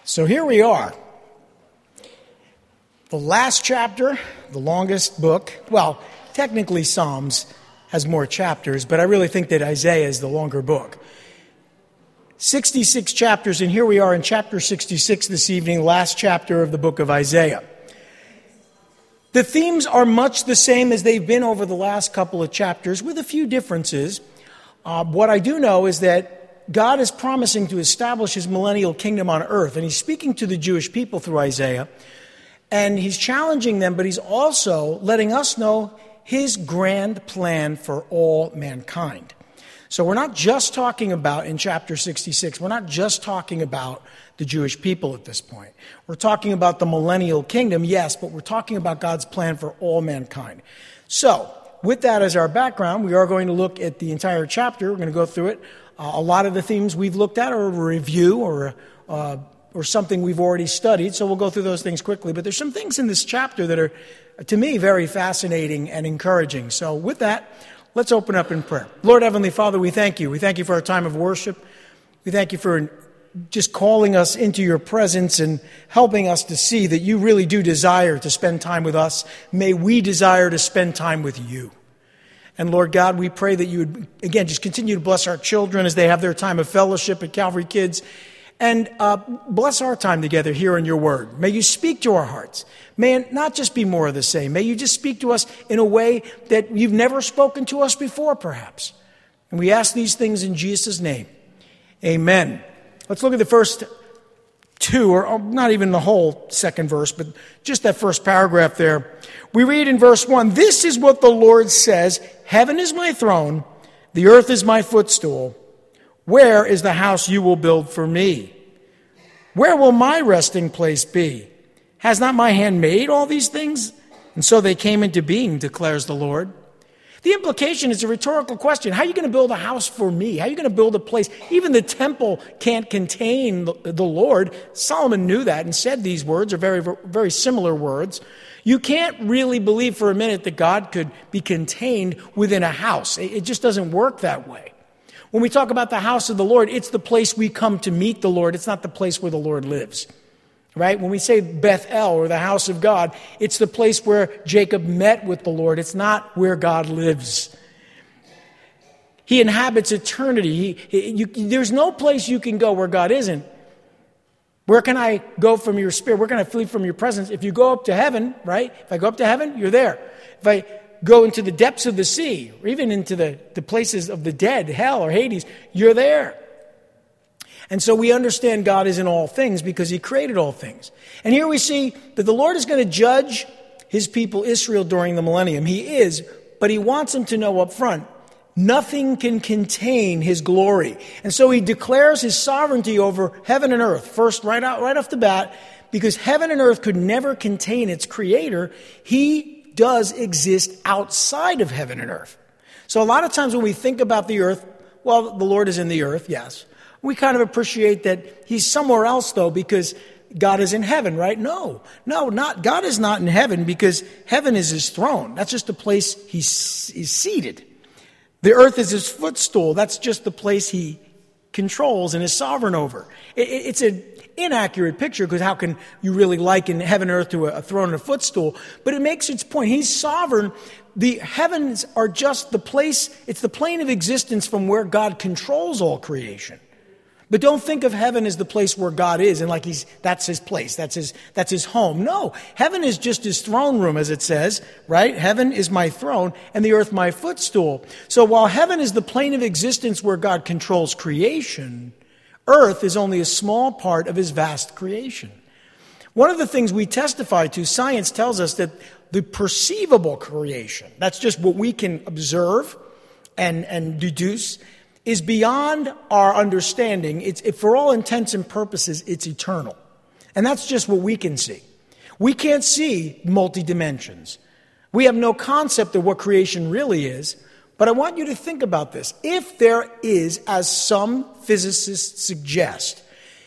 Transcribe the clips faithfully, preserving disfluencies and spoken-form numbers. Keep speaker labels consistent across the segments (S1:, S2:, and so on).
S1: So here we are. The last chapter, the longest book. Well, technically Psalms has more chapters, but I really think that Isaiah is the longer book. sixty-six chapters, and here we are in chapter sixty-six this evening, last chapter of the book of Isaiah. The themes are much the same as they've been over the last couple of chapters, with a few differences. Uh, what I do know is that God is promising to establish his millennial kingdom on earth, and he's speaking to the Jewish people through Isaiah, and he's challenging them, but he's also letting us know his grand plan for all mankind. So we're not just talking about, in chapter sixty-six, we're not just talking about the Jewish people at this point. We're talking about the millennial kingdom, yes, but we're talking about God's plan for all mankind. So, with that as our background, we are going to look at the entire chapter. We're going to go through it. Uh, a lot of the themes we've looked at are a review or uh, or something we've already studied, so we'll go through those things quickly. But there's some things in this chapter that are, to me, very fascinating and encouraging. So with that, let's open up in prayer. Lord Heavenly Father, we thank you. We thank you for our time of worship. We thank you for just calling us into your presence and helping us to see that you really do desire to spend time with us. May we desire to spend time with you. And Lord God, we pray that you would, again, just continue to bless our children as they have their time of fellowship at Calvary Kids. And uh, bless our time together here in your word. May you speak to our hearts. May it not just be more of the same. May you just speak to us in a way that you've never spoken to us before, perhaps. And we ask these things in Jesus' name. Amen. Let's look at the first two, or not even the whole second verse, but just that first paragraph there. We read in verse one, "This is what the Lord says, heaven is my throne, the earth is my footstool. Where is the house you will build for me? Where will my resting place be? Has not my hand made all these things? And so they came into being, declares the Lord." The implication is a rhetorical question. How are you going to build a house for me? How are you going to build a place? Even the temple can't contain the Lord. Solomon knew that and said these words, are very, very similar words. You can't really believe for a minute that God could be contained within a house. It just doesn't work that way. When we talk about the house of the Lord, it's the place we come to meet the Lord. It's not the place where the Lord lives. Right? When we say Bethel, or the house of God, it's the place where Jacob met with the Lord. It's not where God lives. He inhabits eternity. He, he, you, there's no place you can go where God isn't. Where can I go from your spirit? Where can I flee from your presence? If you go up to heaven, right? If I go up to heaven, you're there. If I go into the depths of the sea, or even into the, the places of the dead, hell or Hades, you're there. And so we understand God is in all things because he created all things. And here we see that the Lord is going to judge his people Israel during the millennium. He is, but he wants them to know up front, nothing can contain his glory. And so he declares his sovereignty over heaven and earth, first right out, right off the bat, because heaven and earth could never contain its creator. He does exist outside of heaven and earth. So a lot of times when we think about the earth, well, the Lord is in the earth, yes. We kind of appreciate that he's somewhere else, though, because God is in heaven, right? No, no, not God is not in heaven because heaven is his throne. That's just the place he's, he's seated. The earth is his footstool. That's just the place he controls and is sovereign over. It, it, it's an inaccurate picture because how can you really liken heaven and earth to a, a throne and a footstool? But it makes its point. He's sovereign. The heavens are just the place, it's the plane of existence from where God controls all creation. But don't think of heaven as the place where God is and like he's that's his place, that's his that's his home. No, heaven is just his throne room, as it says, right? Heaven is my throne and the earth my footstool. So while heaven is the plane of existence where God controls creation, earth is only a small part of his vast creation. One of the things we testify to, science tells us that the perceivable creation, that's just what we can observe and, and deduce, is beyond our understanding. It's, it, for all intents and purposes, it's eternal. And that's just what we can see. We can't see multi-dimensions. We have no concept of what creation really is. But I want you to think about this. If there is, as some physicists suggest,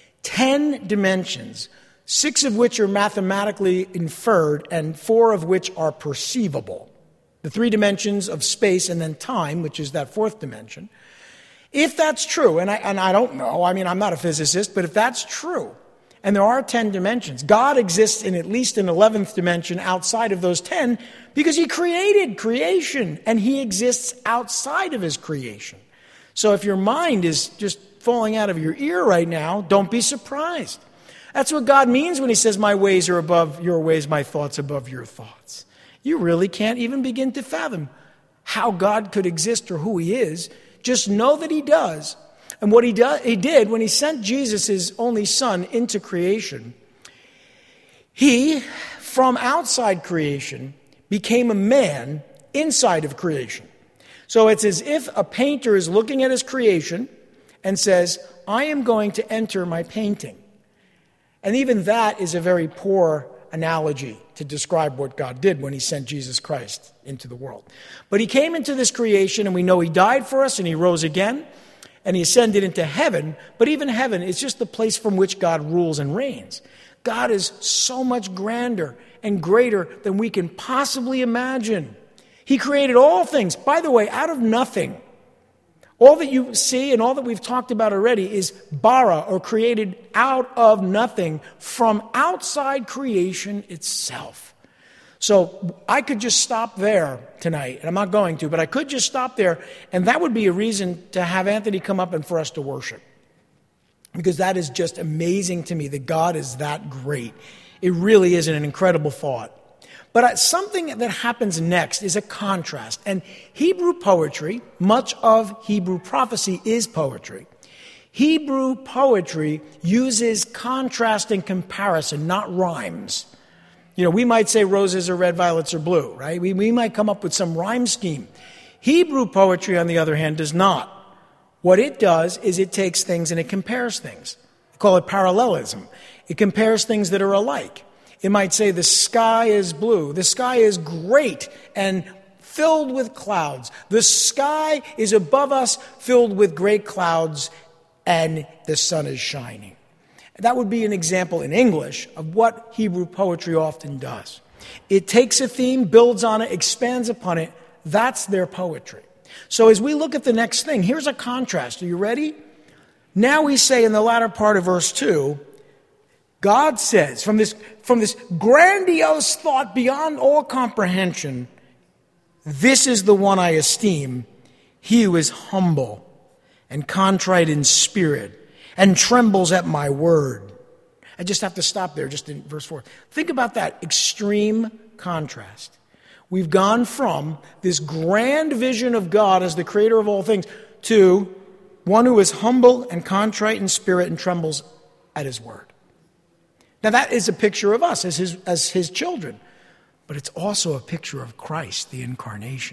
S1: ten dimensions, six of which are mathematically inferred and four of which are perceivable, the three dimensions of space and then time, which is that fourth dimension, if that's true, and I, and I don't know, I mean, I'm not a physicist, but if that's true, And there are ten dimensions. God exists in at least an eleventh dimension outside of those ten because he created creation and he exists outside of his creation. So if your mind is just falling out of your ear right now, don't be surprised. That's what God means when he says, my ways are above your ways, my thoughts above your thoughts. You really can't even begin to fathom how God could exist or who he is. Just know that he does. And what he, do, he did when he sent Jesus, his only son, into creation, he, from outside creation, became a man inside of creation. So it's as if a painter is looking at his creation and says, I am going to enter my painting. And even that is a very poor analogy to describe what God did when he sent Jesus Christ into the world. But he came into this creation, and we know he died for us and he rose again. And he ascended into heaven, but even heaven is just the place from which God rules and reigns. God is so much grander and greater than we can possibly imagine. He created all things, by the way, out of nothing. All that you see and all that we've talked about already is bara, or created out of nothing from outside creation itself. So I could just stop there tonight, and I'm not going to, but I could just stop there, and that would be a reason to have Anthony come up and for us to worship. Because that is just amazing to me that God is that great. It really is an incredible thought. But something that happens next is a contrast. And Hebrew poetry, much of Hebrew prophecy is poetry. Hebrew poetry uses contrast and comparison, not rhymes. You know, we might say roses are red, violets are blue, right? We, we might come up with some rhyme scheme. Hebrew poetry, on the other hand, does not. What it does is it takes things and it compares things. We call it parallelism. It compares things that are alike. It might say the sky is blue. The sky is great and filled with clouds. The sky is above us, filled with great clouds, and the sun is shining. That would be an example in English of what Hebrew poetry often does. It takes a theme, builds on it, expands upon it. That's their poetry. So as we look at the next thing, here's a contrast. Are you ready? Now we say in the latter part of verse two, God says, from this, from this grandiose thought beyond all comprehension, this is the one I esteem, he who is humble and contrite in spirit, and trembles at my word. I just have to stop there, just in verse four. Think about that extreme contrast. We've gone from this grand vision of God as the creator of all things to one who is humble and contrite in spirit and trembles at his word. Now that is a picture of us as his, as his children, but it's also a picture of Christ, the incarnation,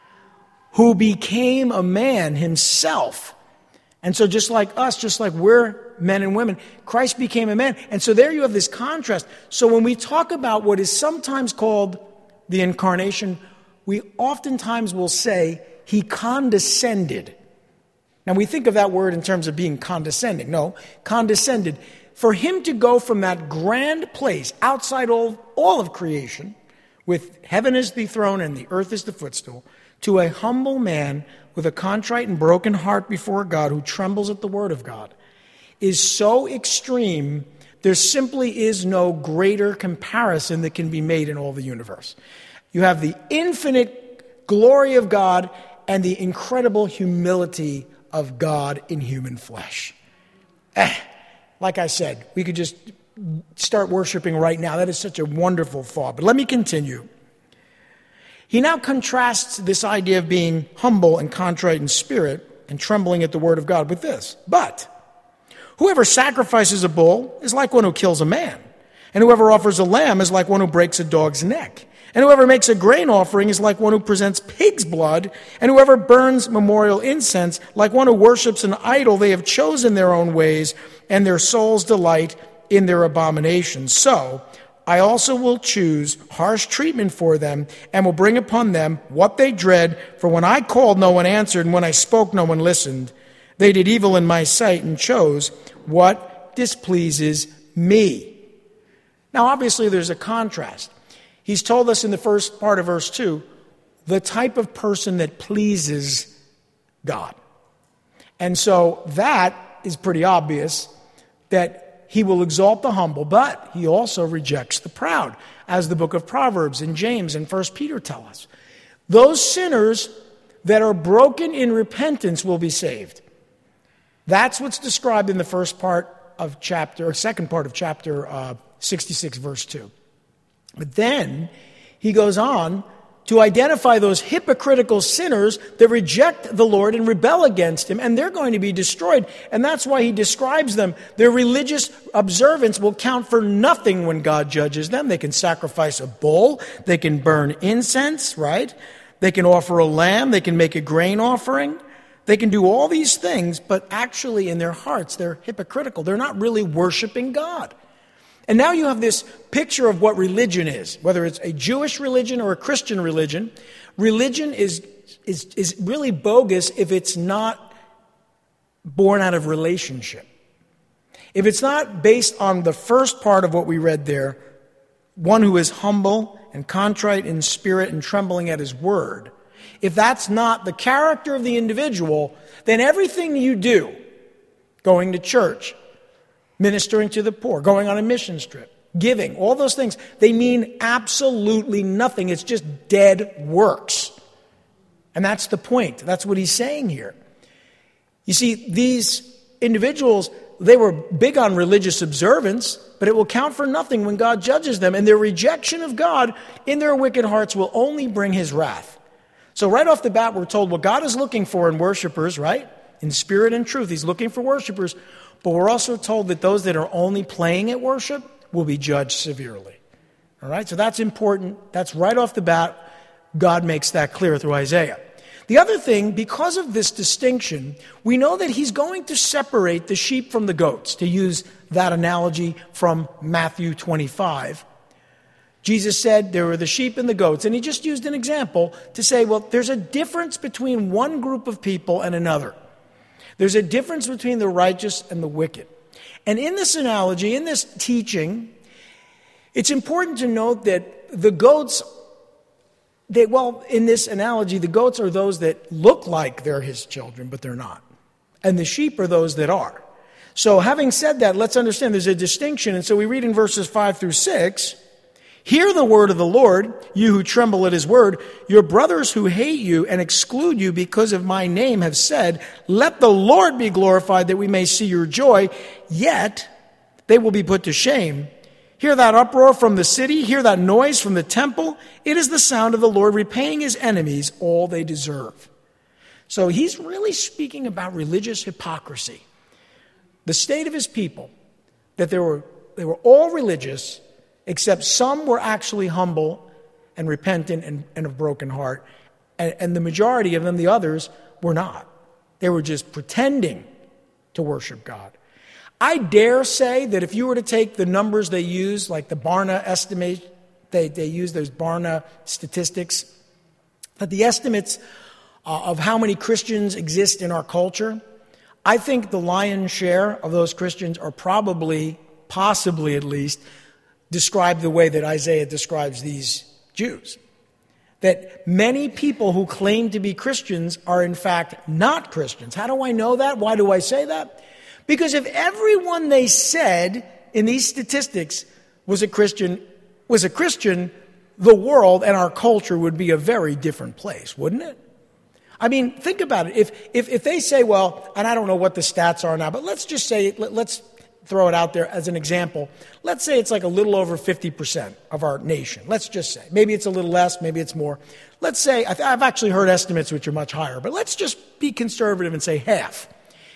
S1: who became a man himself. And so just like us, just like we're men and women, Christ became a man. And so there you have this contrast. So when we talk about what is sometimes called the incarnation, we oftentimes will say he condescended. Now we think of that word in terms of being condescending. No, condescended. For him to go from that grand place outside all, all of creation, with heaven as the throne and the earth as the footstool, to a humble man with a contrite and broken heart before God who trembles at the word of God, is so extreme, there simply is no greater comparison that can be made in all the universe. You have the infinite glory of God and the incredible humility of God in human flesh. Eh, like I said, we could just start worshiping right now. That is such a wonderful thought. But let me continue. He now contrasts this idea of being humble and contrite in spirit and trembling at the word of God with this. But whoever sacrifices a bull is like one who kills a man, and whoever offers a lamb is like one who breaks a dog's neck. And whoever makes a grain offering is like one who presents pig's blood, and whoever burns memorial incense, like one who worships an idol. They have chosen their own ways, and their souls delight in their abominations. So I also will choose harsh treatment for them, and will bring upon them what they dread. For when I called, no one answered, and when I spoke, no one listened. They did evil in my sight and chose what displeases me. Now, obviously, there's a contrast. He's told us in the first part of verse two, the type of person that pleases God. And so that is pretty obvious, that he will exalt the humble, but he also rejects the proud, as the book of Proverbs and James and First Peter tell us. Those sinners that are broken in repentance will be saved. That's what's described in the first part of chapter, or second part of chapter uh, sixty-six, verse two. But then he goes on to identify those hypocritical sinners that reject the Lord and rebel against him, and they're going to be destroyed. And that's why he describes them. Their religious observance will count for nothing when God judges them. They can sacrifice a bull. They can burn incense, right? They can offer a lamb. They can make a grain offering. They can do all these things, but actually in their hearts, they're hypocritical. They're not really worshiping God. And now you have this picture of what religion is, whether it's a Jewish religion or a Christian religion. Religion is, is, is really bogus if it's not born out of relationship. If it's not based on the first part of what we read there, one who is humble and contrite in spirit and trembling at his word, if that's not the character of the individual, then everything you do, going to church, ministering to the poor, going on a mission trip, giving, all those things, they mean absolutely nothing. It's just dead works. And that's the point. That's what he's saying here. You see, these individuals, they were big on religious observance, but it will count for nothing when God judges them. And their rejection of God in their wicked hearts will only bring his wrath. So right off the bat, we're told what God is looking for in worshipers, right? In spirit and truth, he's looking for worshipers. But we're also told that those that are only playing at worship will be judged severely. All right, so that's important. That's right off the bat. God makes that clear through Isaiah. The other thing, because of this distinction, we know that he's going to separate the sheep from the goats, to use that analogy from Matthew twenty-five. Jesus said there were the sheep and the goats, and he just used an example to say, well, there's a difference between one group of people and another. There's a difference between the righteous and the wicked. And in this analogy, in this teaching, it's important to note that the goats, they, well, in this analogy, the goats are those that look like they're his children, but they're not. And the sheep are those that are. So having said that, let's understand there's a distinction. And so we read in verses five through six, hear the word of the Lord, you who tremble at his word. Your brothers who hate you and exclude you because of my name have said, let the Lord be glorified that we may see your joy. Yet they will be put to shame. Hear that uproar from the city. Hear that noise from the temple. It is the sound of the Lord repaying his enemies all they deserve. So he's really speaking about religious hypocrisy. The state of his people, that they were, they were all religious, except some were actually humble and repentant and, and of broken heart. And, and the majority of them, the others, were not. They were just pretending to worship God. I dare say that if you were to take the numbers they use, like the Barna estimate, they, they use those Barna statistics, that the estimates uh, of how many Christians exist in our culture, I think the lion's share of those Christians are probably, possibly at least, described the way that Isaiah describes these Jews. That many people who claim to be Christians are in fact not Christians. How do I know that? Why do I say that? Because if everyone they said in these statistics was a Christian, was a Christian, the world and our culture would be a very different place, wouldn't it? I mean, think about it. If if, if they say, well, and I don't know what the stats are now, but let's just say, let, let's throw it out there as an example. Let's say it's like a little over fifty percent of our nation. Let's just say. Maybe it's a little less, maybe it's more. Let's say, I've actually heard estimates which are much higher, but let's just be conservative and say half.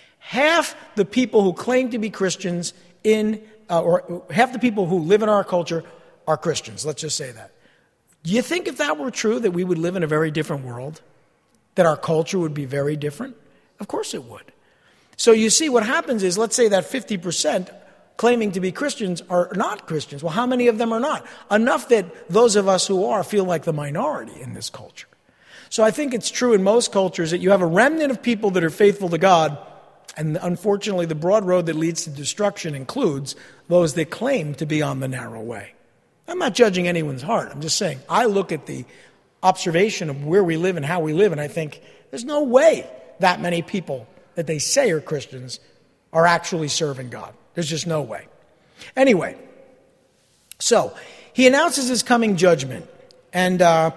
S1: Half the people who claim to be Christians in, uh, or half the people who live in our culture are Christians. Let's just say that. Do you think if that were true that we would live in a very different world? That our culture would be very different? Of course it would. So you see, what happens is, let's say that fifty percent claiming to be Christians are not Christians. Well, how many of them are not? Enough that those of us who are feel like the minority in this culture. So I think it's true in most cultures that you have a remnant of people that are faithful to God, and unfortunately the broad road that leads to destruction includes those that claim to be on the narrow way. I'm not judging anyone's heart. I'm just saying, I look at the observation of where we live and how we live, and I think there's no way that many people that they say are Christians are actually serving God. There's just no way. Anyway, so he announces his coming judgment. And uh,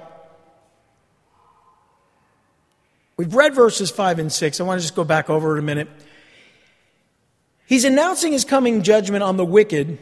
S1: we've read verses five and six. I want to just go back over it a minute. He's announcing his coming judgment on the wicked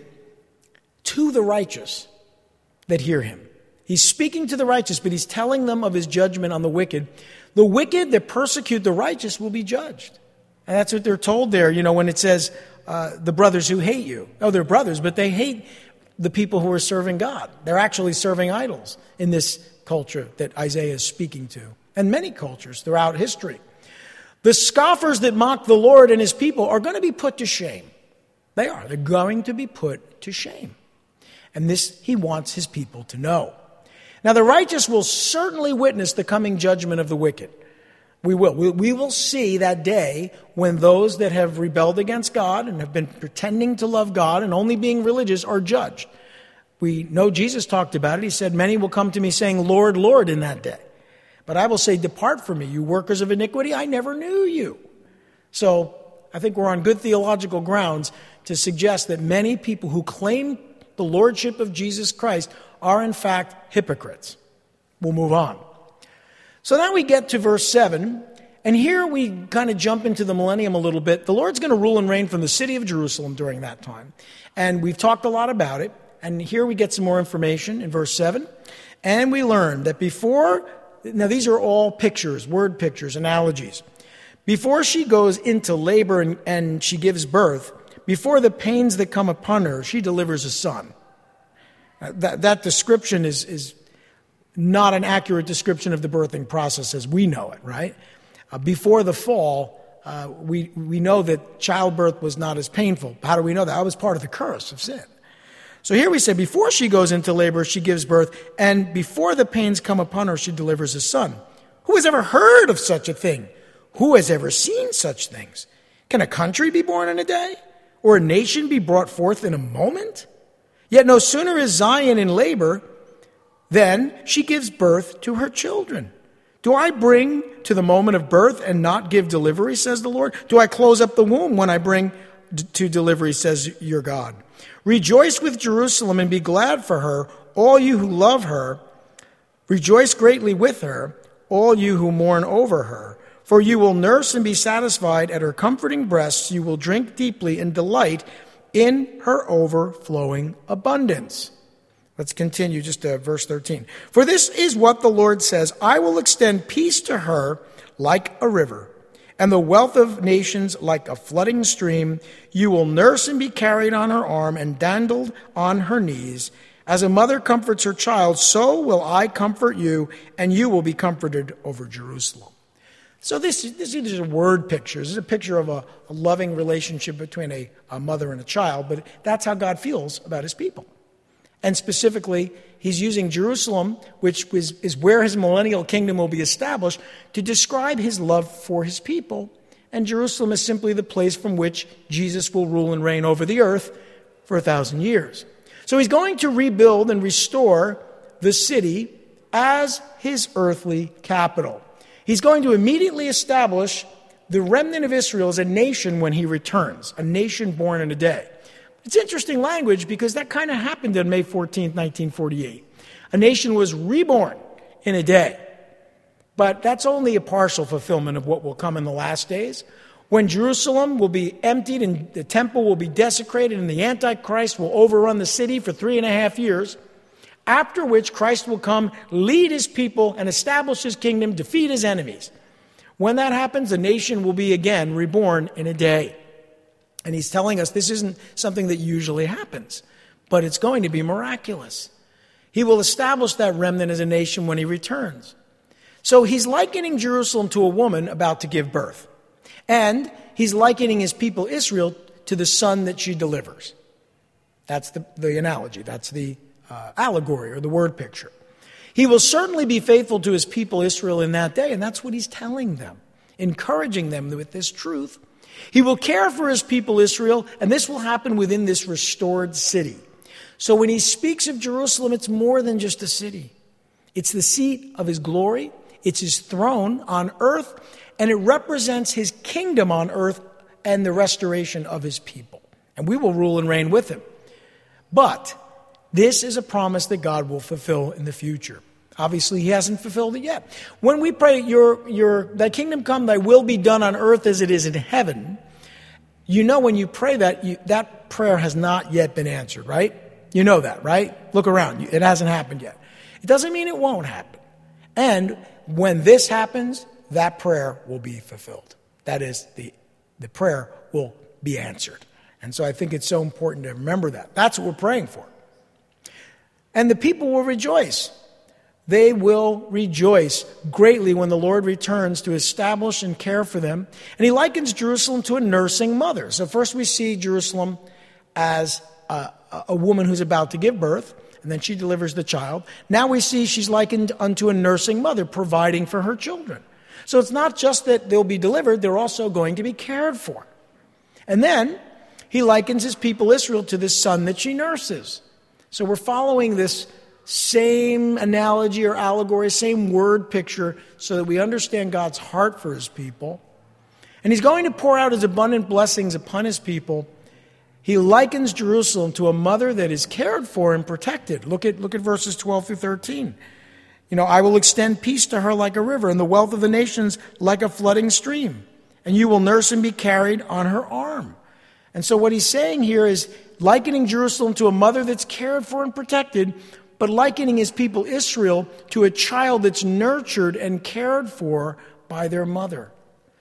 S1: to the righteous that hear him. He's speaking to the righteous, but he's telling them of his judgment on the wicked. The wicked that persecute the righteous will be judged. And that's what they're told there, you know, when it says uh, the brothers who hate you. Oh, they're brothers, but they hate the people who are serving God. They're actually serving idols in this culture that Isaiah is speaking to, and many cultures throughout history. The scoffers that mock the Lord and his people are going to be put to shame. They are. They're going to be put to shame. And this he wants his people to know. Now, the righteous will certainly witness the coming judgment of the wicked. We will. We, we will see that day when those that have rebelled against God and have been pretending to love God and only being religious are judged. We know Jesus talked about it. He said, many will come to me saying, Lord, Lord, in that day. But I will say, depart from me, you workers of iniquity. I never knew you. So I think we're on good theological grounds to suggest that many people who claim the lordship of Jesus Christ are in fact hypocrites. We'll move on. So now we get to verse seven, and here we kind of jump into the millennium a little bit. The Lord's going to rule and reign from the city of Jerusalem during that time. And we've talked a lot about it. And here we get some more information in verse seven. And we learn that before, now these are all pictures, word pictures, analogies. Before she goes into labor and, and she gives birth, before the pains that come upon her, she delivers a son. Uh, that, that description is, is not an accurate description of the birthing process as we know it, right? Uh, before the fall, uh, we, we know that childbirth was not as painful. How do we know that? That was part of the curse of sin. So here we say, before she goes into labor, she gives birth, and before the pains come upon her, she delivers a son. Who has ever heard of such a thing? Who has ever seen such things? Can a country be born in a day? Or a nation be brought forth in a moment? Yet no sooner is Zion in labor than she gives birth to her children. Do I bring to the moment of birth and not give delivery, says the Lord? Do I close up the womb when I bring d- to delivery, says your God? Rejoice with Jerusalem and be glad for her, all you who love her. Rejoice greatly with her, all you who mourn over her. For you will nurse and be satisfied at her comforting breasts. You will drink deeply and delight in her overflowing abundance. Let's continue just to verse thirteen. For this is what the Lord says, I will extend peace to her like a river, and the wealth of nations like a flooding stream. You will nurse and be carried on her arm and dandled on her knees. As a mother comforts her child, so will I comfort you, and you will be comforted over Jerusalem. So this, this is a word picture. This is a picture of a, a loving relationship between a, a mother and a child, but that's how God feels about his people. And specifically, he's using Jerusalem, which is, is where his millennial kingdom will be established, to describe his love for his people. And Jerusalem is simply the place from which Jesus will rule and reign over the earth for a thousand years. So he's going to rebuild and restore the city as his earthly capital. He's going to immediately establish the remnant of Israel as a nation when he returns, a nation born in a day. It's interesting language because that kind of happened on May fourteenth, nineteen forty-eight. A nation was reborn in a day. But that's only a partial fulfillment of what will come in the last days, when Jerusalem will be emptied and the temple will be desecrated and the Antichrist will overrun the city for three and a half years, after which Christ will come, lead his people, and establish his kingdom, defeat his enemies. When that happens, the nation will be again reborn in a day. And he's telling us this isn't something that usually happens, but it's going to be miraculous. He will establish that remnant as a nation when he returns. So he's likening Jerusalem to a woman about to give birth. And he's likening his people Israel to the son that she delivers. That's the, the analogy. That's the uh, allegory or the word picture. He will certainly be faithful to his people Israel in that day, and that's what he's telling them, encouraging them with this truth. He will care for his people Israel, and this will happen within this restored city. So when he speaks of Jerusalem, it's more than just a city. It's the seat of his glory. It's his throne on earth, and it represents his kingdom on earth and the restoration of his people. And we will rule and reign with him. But this is a promise that God will fulfill in the future. Obviously, he hasn't fulfilled it yet. When we pray, your, your, thy kingdom come, thy will be done on earth as it is in heaven, you know when you pray that, you, that prayer has not yet been answered, right? You know that, right? Look around. It hasn't happened yet. It doesn't mean it won't happen. And when this happens, that prayer will be fulfilled. That is, the, the prayer will be answered. And so I think it's so important to remember that. That's what we're praying for. And the people will rejoice. They will rejoice greatly when the Lord returns to establish and care for them. And he likens Jerusalem to a nursing mother. So first we see Jerusalem as a, a woman who's about to give birth, and then she delivers the child. Now we see she's likened unto a nursing mother, providing for her children. So it's not just that they'll be delivered, they're also going to be cared for. And then he likens his people Israel to the son that she nurses. So we're following this same analogy or allegory, same word picture, so that we understand God's heart for his people. And he's going to pour out his abundant blessings upon his people. He likens Jerusalem to a mother that is cared for and protected. Look at, look at verses twelve through thirteen. You know, I will extend peace to her like a river, and the wealth of the nations like a flooding stream. And you will nurse and be carried on her arm. And so what he's saying here is likening Jerusalem to a mother that's cared for and protected, but likening his people Israel to a child that's nurtured and cared for by their mother.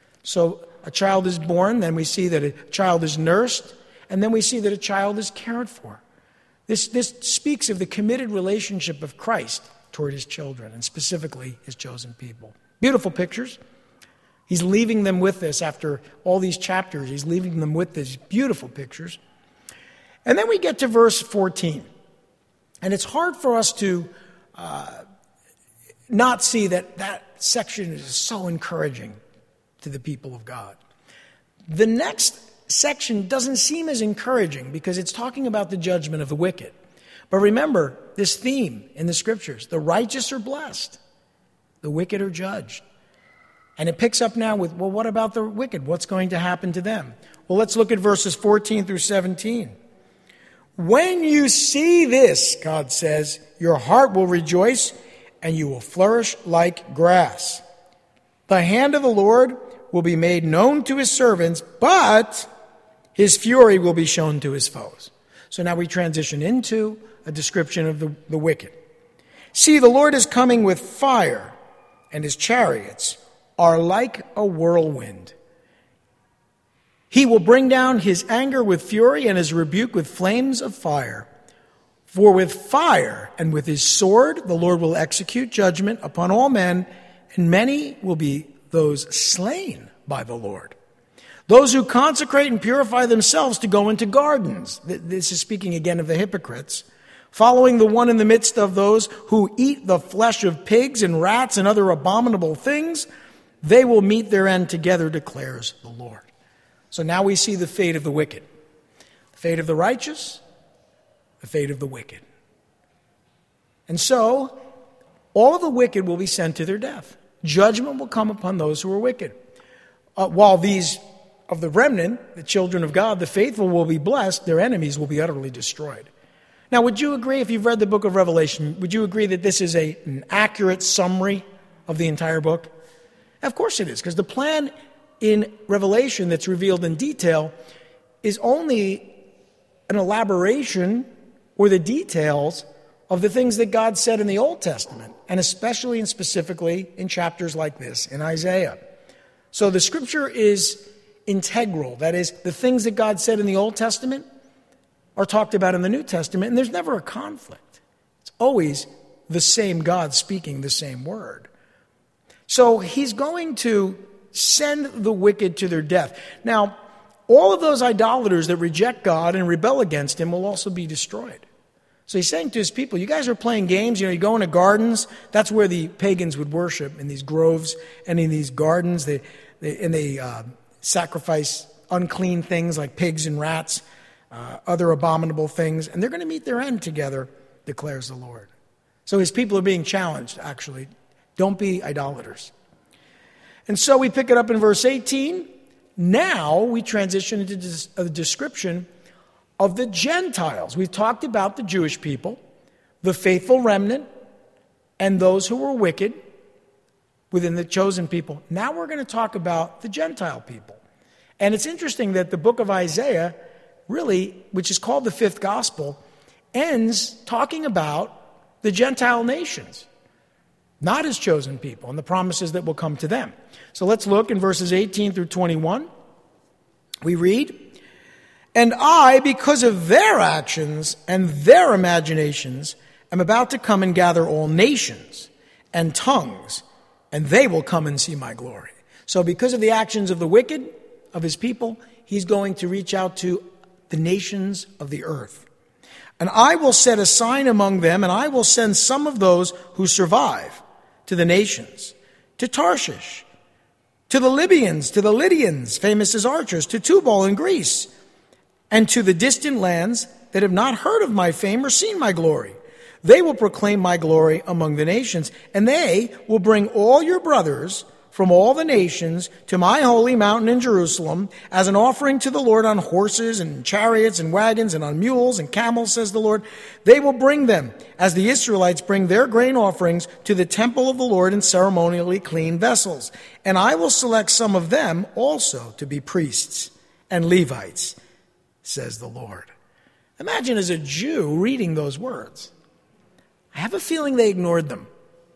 S1: So a child is born, then we see that a child is nursed, and then we see that a child is cared for. This, this speaks of the committed relationship of Christ toward his children, and specifically his chosen people. Beautiful pictures. He's leaving them with this after all these chapters. He's leaving them with these beautiful pictures. And then we get to verse fourteen. And it's hard for us to uh, not see that that section is so encouraging to the people of God. The next section doesn't seem as encouraging because it's talking about the judgment of the wicked. But remember this theme in the scriptures: the righteous are blessed, the wicked are judged. And it picks up now with, well, what about the wicked? What's going to happen to them? Well, let's look at verses fourteen through seventeen. When you see this, God says, your heart will rejoice and you will flourish like grass. The hand of the Lord will be made known to his servants, but his fury will be shown to his foes. So now we transition into a description of the, the wicked. See, the Lord is coming with fire, and his chariots are like a whirlwind. He will bring down his anger with fury and his rebuke with flames of fire. For with fire and with his sword the Lord will execute judgment upon all men, and many will be those slain by the Lord. Those who consecrate and purify themselves to go into gardens. This is speaking again of the hypocrites. Following the one in the midst of those who eat the flesh of pigs and rats and other abominable things, they will meet their end together, declares the Lord. So now we see the fate of the wicked. The fate of the righteous, the fate of the wicked. And so, all of the wicked will be sent to their death. Judgment will come upon those who are wicked. Uh, while these of the remnant, the children of God, the faithful, will be blessed, their enemies will be utterly destroyed. Now, would you agree, if you've read the book of Revelation, would you agree that this is a, an accurate summary of the entire book? Of course it is, because the plan in Revelation that's revealed in detail is only an elaboration or the details of the things that God said in the Old Testament, and especially and specifically in chapters like this in Isaiah. So the scripture is integral. That is, the things that God said in the Old Testament are talked about in the New Testament, and there's never a conflict. It's always the same God speaking the same word. So he's going to send the wicked to their death. Now, all of those idolaters that reject God and rebel against him will also be destroyed. So he's saying to his people, you guys are playing games, you know, you go into gardens, that's where the pagans would worship, in these groves and in these gardens, they, they and they uh, sacrifice unclean things like pigs and rats, uh, other abominable things, and they're going to meet their end together, declares the Lord. So his people are being challenged, actually. Don't be idolaters. And so we pick it up in verse eighteen. Now we transition into a description of the Gentiles. We've talked about the Jewish people, the faithful remnant, and those who were wicked within the chosen people. Now we're going to talk about the Gentile people. And it's interesting that the book of Isaiah, really, which is called the fifth gospel, ends talking about the Gentile nations, not his chosen people, and the promises that will come to them. So let's look in verses eighteen through twenty-one. We read, "And I, because of their actions and their imaginations, am about to come and gather all nations and tongues, and they will come and see my glory." So because of the actions of the wicked, of his people, he's going to reach out to the nations of the earth. "And I will set a sign among them, and I will send some of those who survive to the nations, to Tarshish, to the Libyans, to the Lydians, famous as archers, to Tubal in Greece, and to the distant lands that have not heard of my fame or seen my glory. They will proclaim my glory among the nations, and they will bring all your brothers from all the nations to my holy mountain in Jerusalem as an offering to the Lord on horses and chariots and wagons and on mules and camels, says the Lord. They will bring them as the Israelites bring their grain offerings to the temple of the Lord in ceremonially clean vessels. And I will select some of them also to be priests and Levites, says the Lord." Imagine as a Jew reading those words. I have a feeling they ignored them.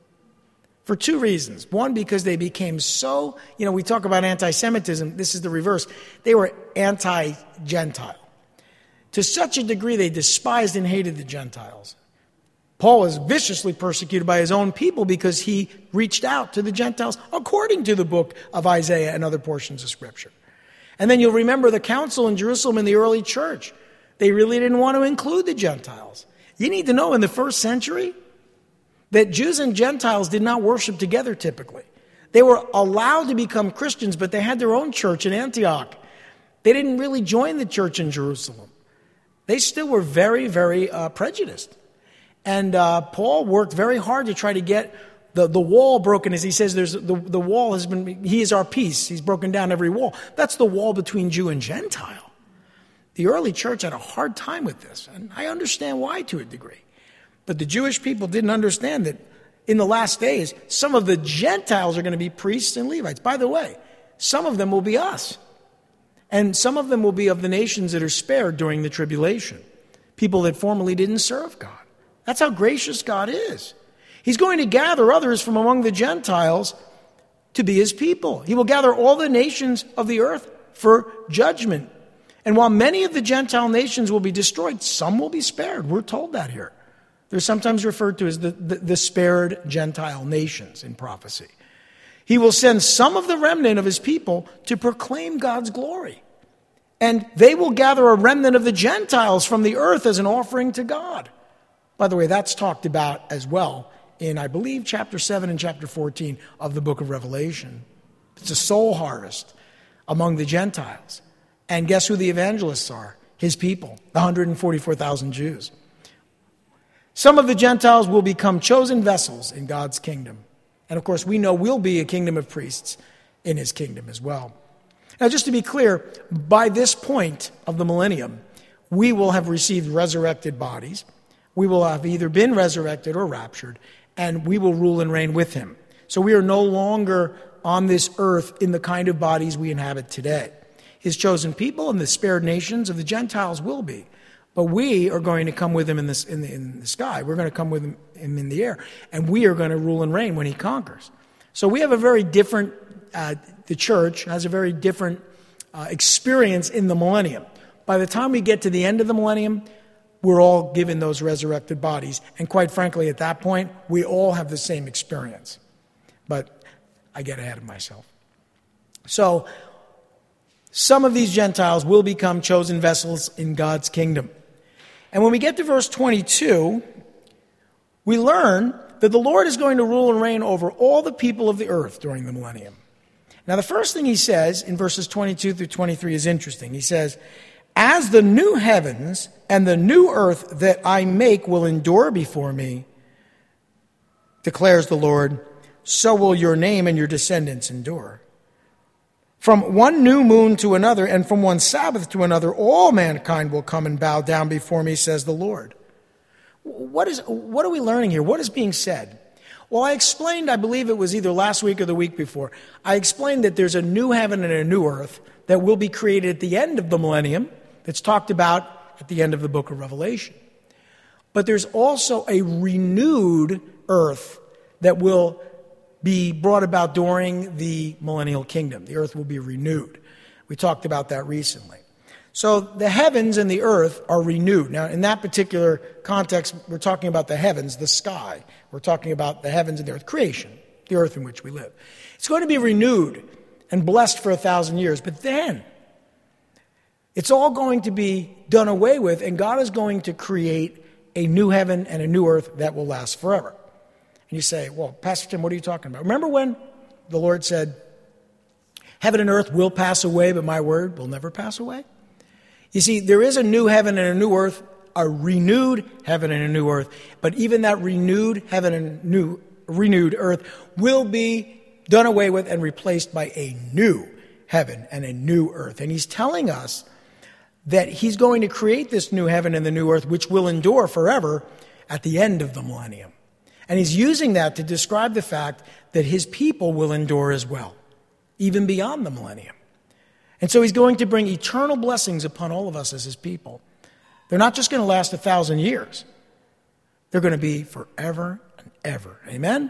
S1: For two reasons. One, because they became so, you know, we talk about anti-Semitism. This is the reverse. They were anti-Gentile. To such a degree, they despised and hated the Gentiles. Paul was viciously persecuted by his own people because he reached out to the Gentiles according to the book of Isaiah and other portions of Scripture. And then you'll remember the council in Jerusalem in the early church. They really didn't want to include the Gentiles. You need to know in the first century that Jews and Gentiles did not worship together typically. They were allowed to become Christians, but they had their own church in Antioch. They didn't really join the church in Jerusalem. They still were very, very uh, prejudiced. And uh, Paul worked very hard to try to get the, the wall broken. As he says, there's the, the wall has been, he is our peace. He's broken down every wall. That's the wall between Jew and Gentile. The early church had a hard time with this, and I understand why to a degree. But the Jewish people didn't understand that in the last days, some of the Gentiles are going to be priests and Levites. By the way, some of them will be us. And some of them will be of the nations that are spared during the tribulation. People that formerly didn't serve God. That's how gracious God is. He's going to gather others from among the Gentiles to be his people. He will gather all the nations of the earth for judgment. And while many of the Gentile nations will be destroyed, some will be spared. We're told that here. They're sometimes referred to as the, the, the spared Gentile nations in prophecy. He will send some of the remnant of his people to proclaim God's glory. And they will gather a remnant of the Gentiles from the earth as an offering to God. By the way, that's talked about as well in, I believe, chapter seven and chapter fourteen of the book of Revelation. It's a soul harvest among the Gentiles. And guess who the evangelists are? His people, the one hundred forty-four thousand Jews. Some of the Gentiles will become chosen vessels in God's kingdom. And of course, we know we'll be a kingdom of priests in his kingdom as well. Now, just to be clear, by this point of the millennium, we will have received resurrected bodies. We will have either been resurrected or raptured, and we will rule and reign with him. So we are no longer on this earth in the kind of bodies we inhabit today. His chosen people and the spared nations of the Gentiles will be. But we are going to come with him in, this, in, the, in the sky. We're going to come with him, him in the air. And we are going to rule and reign when he conquers. So we have a very different, uh, the church has a very different uh, experience in the millennium. By the time we get to the end of the millennium, we're all given those resurrected bodies. And quite frankly, at that point, we all have the same experience. But I get ahead of myself. So some of these Gentiles will become chosen vessels in God's kingdom. And when we get to verse twenty-two, we learn that the Lord is going to rule and reign over all the people of the earth during the millennium. Now, the first thing he says in verses twenty-two through twenty-three is interesting. He says, "As the new heavens and the new earth that I make will endure before me, declares the Lord, so will your name and your descendants endure. From one new moon to another, and from one Sabbath to another, all mankind will come and bow down before me, says the Lord. What is, what are we learning here? What is being said? Well, I explained, I believe it was either last week or the week before, I explained that there's a new heaven and a new earth that will be created at the end of the millennium, that's talked about at the end of the book of Revelation. But there's also a renewed earth that will be brought about during the millennial kingdom. The earth will be renewed. We talked about that recently. So the heavens and the earth are renewed. Now, in that particular context, we're talking about the heavens, the sky. We're talking about the heavens and the earth, creation, the earth in which we live. It's going to be renewed and blessed for a thousand years. But then, it's all going to be done away with, and God is going to create a new heaven and a new earth that will last forever. And you say, well, Pastor Tim, what are you talking about? Remember when the Lord said, heaven and earth will pass away, but my word will never pass away? You see, there is a new heaven and a new earth, a renewed heaven and a new earth. But even that renewed heaven and new renewed earth will be done away with and replaced by a new heaven and a new earth. And he's telling us that he's going to create this new heaven and the new earth, which will endure forever at the end of the millennium. And he's using that to describe the fact that his people will endure as well, even beyond the millennium. And so he's going to bring eternal blessings upon all of us as his people. They're not just going to last a thousand years. They're going to be forever and ever. Amen?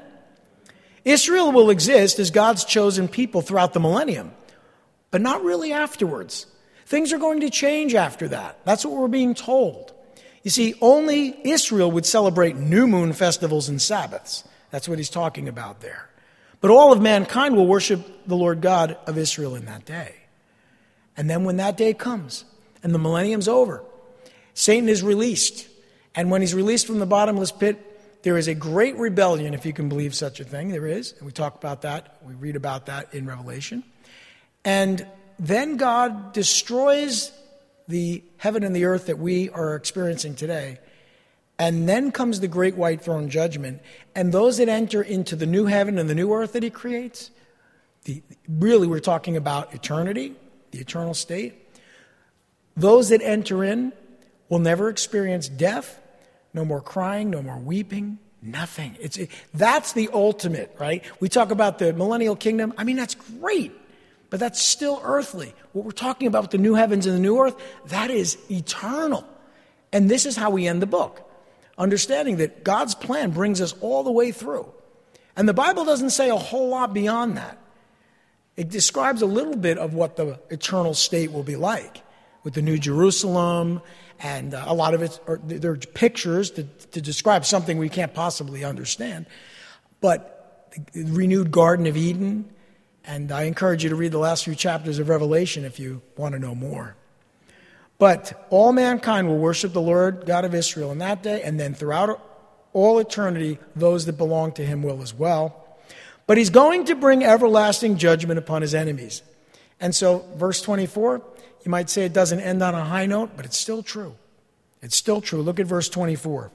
S1: Israel will exist as God's chosen people throughout the millennium, but not really afterwards. Things are going to change after that. That's what we're being told. You see, only Israel would celebrate new moon festivals and Sabbaths. That's what he's talking about there. But all of mankind will worship the Lord God of Israel in that day. And then when that day comes and the millennium's over, Satan is released. And when he's released from the bottomless pit, there is a great rebellion, if you can believe such a thing. There is. And we talk about that. We read about that in Revelation. And then God destroys the heaven and the earth that we are experiencing today. And then comes the great white throne judgment. And those that enter into the new heaven and the new earth that he creates, the, really we're talking about eternity, the eternal state. Those that enter in will never experience death, no more crying, no more weeping, nothing. It's it, that's the ultimate, right? We talk about the millennial kingdom. I mean, that's great. But that's still earthly. What we're talking about with the new heavens and the new earth, that is eternal. And this is how we end the book. Understanding that God's plan brings us all the way through. And the Bible doesn't say a whole lot beyond that. It describes a little bit of what the eternal state will be like with the New Jerusalem, and uh, a lot of it, are, there are pictures to, to describe something we can't possibly understand. But the renewed Garden of Eden. And I encourage you to read the last few chapters of Revelation if you want to know more. But all mankind will worship the Lord God of Israel in that day, and then throughout all eternity, those that belong to him will as well. But he's going to bring everlasting judgment upon his enemies. And so, verse twenty-four, you might say it doesn't end on a high note, but it's still true. It's still true. Look at verse twenty-four.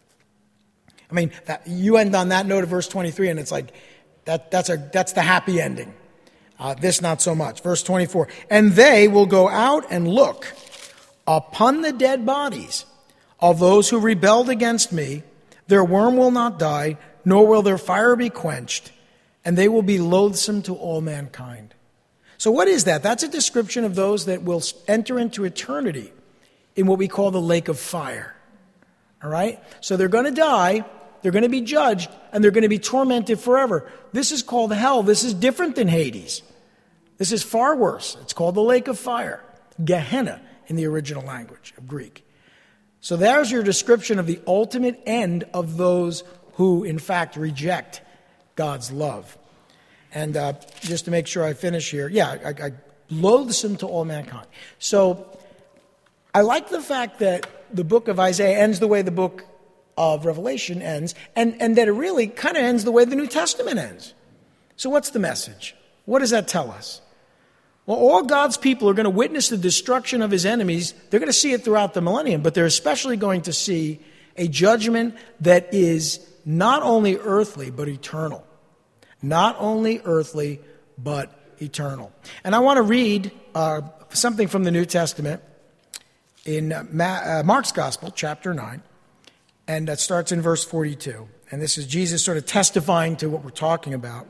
S1: I mean, that, you end on that note of verse twenty-three, and it's like, That, that's, a, that's the happy ending. Uh, this, not so much. Verse twenty-four. And they will go out and look upon the dead bodies of those who rebelled against me. Their worm will not die, nor will their fire be quenched, and they will be loathsome to all mankind. So what is that? That's a description of those that will enter into eternity in what we call the lake of fire. All right? So they're going to die. They're going to be judged, and they're going to be tormented forever. This is called hell. This is different than Hades. This is far worse. It's called the lake of fire, Gehenna in the original language of Greek. So there's your description of the ultimate end of those who, in fact, reject God's love. And uh, just to make sure I finish here, yeah, I, I loathsome to all mankind. So I like the fact that the book of Isaiah ends the way the book of Revelation ends, and, and that it really kind of ends the way the New Testament ends. So what's the message? What does that tell us? Well, all God's people are going to witness the destruction of his enemies. They're going to see it throughout the millennium, but they're especially going to see a judgment that is not only earthly, but eternal. Not only earthly, but eternal. And I want to read uh, something from the New Testament in uh, Ma- uh, Mark's Gospel, chapter nine, and that starts in verse forty-two. And this is Jesus sort of testifying to what we're talking about.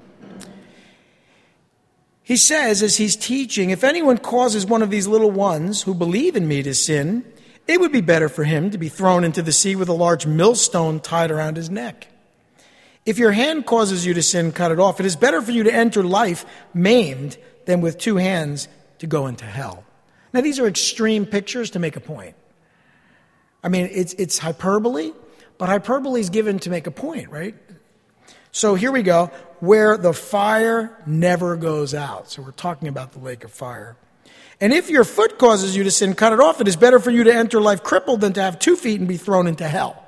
S1: He says, as he's teaching, if anyone causes one of these little ones who believe in me to sin, it would be better for him to be thrown into the sea with a large millstone tied around his neck. If your hand causes you to sin, cut it off. It is better for you to enter life maimed than with two hands to go into hell. Now, these are extreme pictures to make a point. I mean, it's, it's hyperbole, but hyperbole is given to make a point, right? So here we go, where the fire never goes out. So we're talking about the lake of fire. And if your foot causes you to sin, cut it off. It is better for you to enter life crippled than to have two feet and be thrown into hell.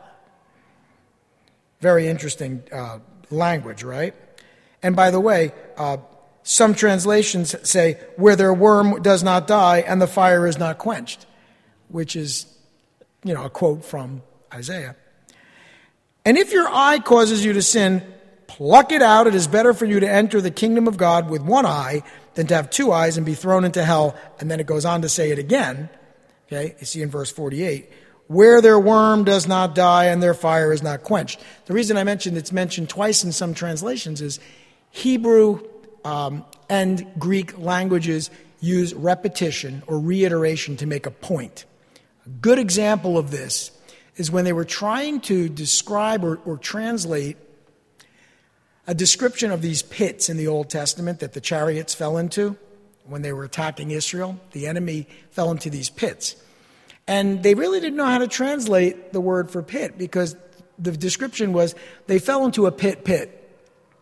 S1: Very interesting uh, language, right? And by the way, uh, some translations say, where their worm does not die and the fire is not quenched, which is, you know, a quote from Isaiah. And if your eye causes you to sin, pluck it out. It is better for you to enter the kingdom of God with one eye than to have two eyes and be thrown into hell. And then it goes on to say it again. Okay, you see in verse forty-eight, where their worm does not die and their fire is not quenched. The reason I mentioned it's mentioned twice in some translations is Hebrew um, and Greek languages use repetition or reiteration to make a point. A good example of this is when they were trying to describe or, or translate a description of these pits in the Old Testament that the chariots fell into when they were attacking Israel. The enemy fell into these pits. And they really didn't know how to translate the word for pit because the description was they fell into a pit pit.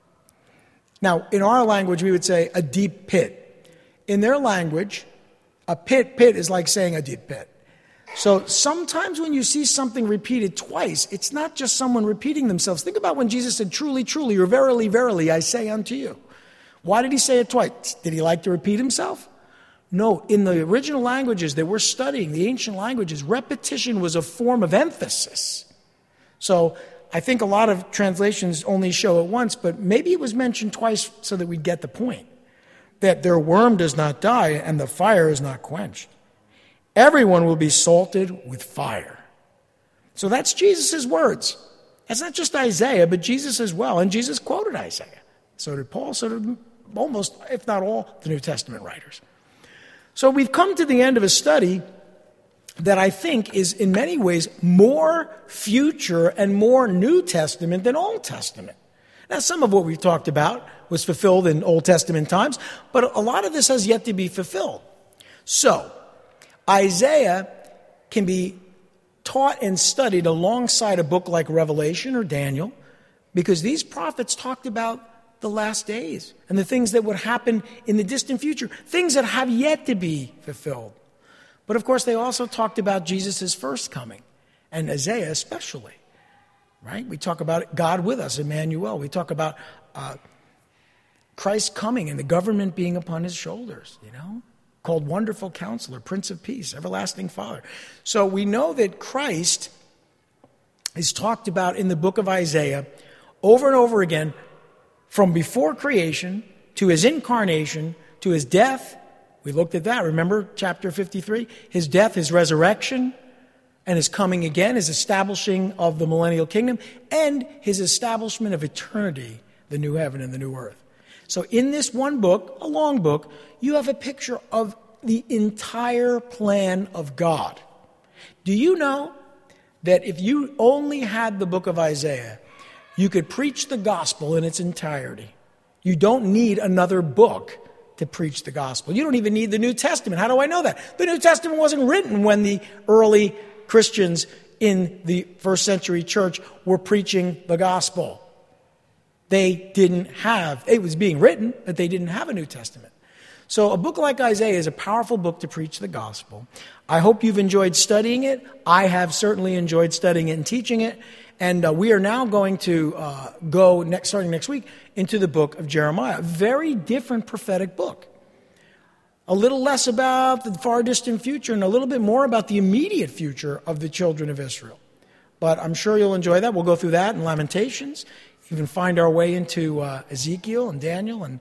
S1: Now, in our language, we would say a deep pit. In their language, a pit pit is like saying a deep pit. So sometimes when you see something repeated twice, it's not just someone repeating themselves. Think about when Jesus said, truly, truly, or verily, verily, I say unto you. Why did he say it twice? Did he like to repeat himself? No, in the original languages that we're studying, the ancient languages, repetition was a form of emphasis. So I think a lot of translations only show it once, but maybe it was mentioned twice so that we'd get the point. That their worm does not die and the fire is not quenched. Everyone will be salted with fire. So that's Jesus' words. That's not just Isaiah, but Jesus as well. And Jesus quoted Isaiah. So did Paul, so did almost, if not all, the New Testament writers. So we've come to the end of a study that I think is in many ways more future and more New Testament than Old Testament. Now, some of what we've talked about was fulfilled in Old Testament times, but a lot of this has yet to be fulfilled. So, Isaiah can be taught and studied alongside a book like Revelation or Daniel because these prophets talked about the last days and the things that would happen in the distant future, things that have yet to be fulfilled. But of course, they also talked about Jesus' first coming, and Isaiah especially, right? We talk about God with us, Emmanuel. We talk about uh, Christ coming and the government being upon his shoulders, you know? Called Wonderful Counselor, Prince of Peace, Everlasting Father. So we know that Christ is talked about in the book of Isaiah over and over again from before creation to his incarnation to his death. We looked at that, remember chapter fifty-three? His death, his resurrection, and his coming again, his establishing of the millennial kingdom, and his establishment of eternity, the new heaven and the new earth. So in this one book, a long book, you have a picture of the entire plan of God. Do you know that if you only had the book of Isaiah, you could preach the gospel in its entirety? You don't need another book to preach the gospel. You don't even need the New Testament. How do I know that? The New Testament wasn't written when the early Christians in the first century church were preaching the gospel. They didn't have, it was being written, but they didn't have a New Testament. So a book like Isaiah is a powerful book to preach the gospel. I hope you've enjoyed studying it. I have certainly enjoyed studying it and teaching it. And uh, we are now going to uh, go, next, starting next week, into the book of Jeremiah. A very different prophetic book. A little less about the far distant future and a little bit more about the immediate future of the children of Israel. But I'm sure you'll enjoy that. We'll go through that in Lamentations. Even find our way into uh, Ezekiel and Daniel and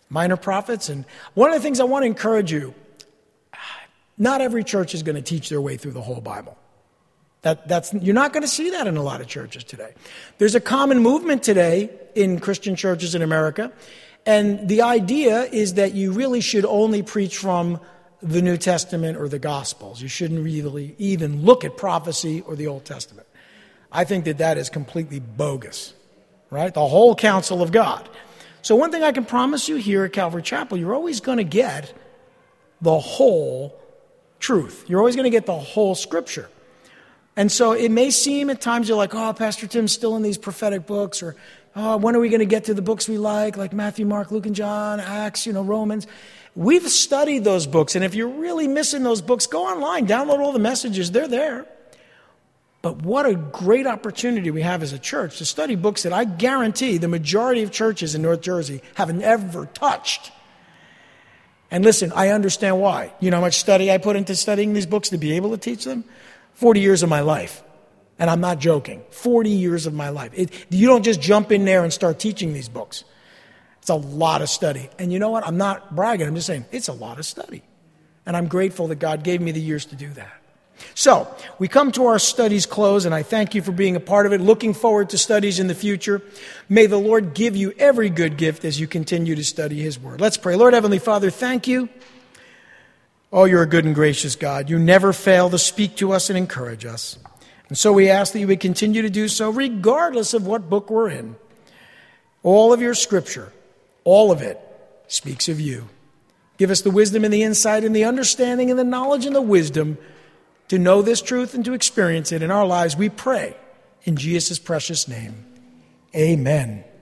S1: minor prophets. And one of the things I want to encourage you, not every church is going to teach their way through the whole Bible. That, that's, you're not going to see that in a lot of churches today. There's a common movement today in Christian churches in America, and the idea is that you really should only preach from the New Testament or the Gospels. You shouldn't really even look at prophecy or the Old Testament. I think that that is completely bogus, right? The whole counsel of God. So one thing I can promise you here at Calvary Chapel, you're always going to get the whole truth. You're always going to get the whole Scripture. And so it may seem at times you're like, oh, Pastor Tim's still in these prophetic books, or oh, when are we going to get to the books we like, like Matthew, Mark, Luke, and John, Acts, you know, Romans. We've studied those books, and if you're really missing those books, go online, download all the messages. They're there. But what a great opportunity we have as a church to study books that I guarantee the majority of churches in North Jersey haven't ever touched. And listen, I understand why. You know how much study I put into studying these books to be able to teach them? forty years of my life. And I'm not joking. forty years of my life. It, you don't just jump in there and start teaching these books. It's a lot of study. And you know what? I'm not bragging. I'm just saying it's a lot of study. And I'm grateful that God gave me the years to do that. So we come to our studies close, and I thank you for being a part of it. Looking forward to studies in the future. May the Lord give you every good gift as you continue to study His Word. Let's pray. Lord Heavenly Father, thank you. Oh, you're a good and gracious God. You never fail to speak to us and encourage us. And so we ask that you would continue to do so regardless of what book we're in. All of your Scripture, all of it, speaks of you. Give us the wisdom and the insight and the understanding and the knowledge and the wisdom to know this truth and to experience it in our lives, we pray. In Jesus' precious name, amen.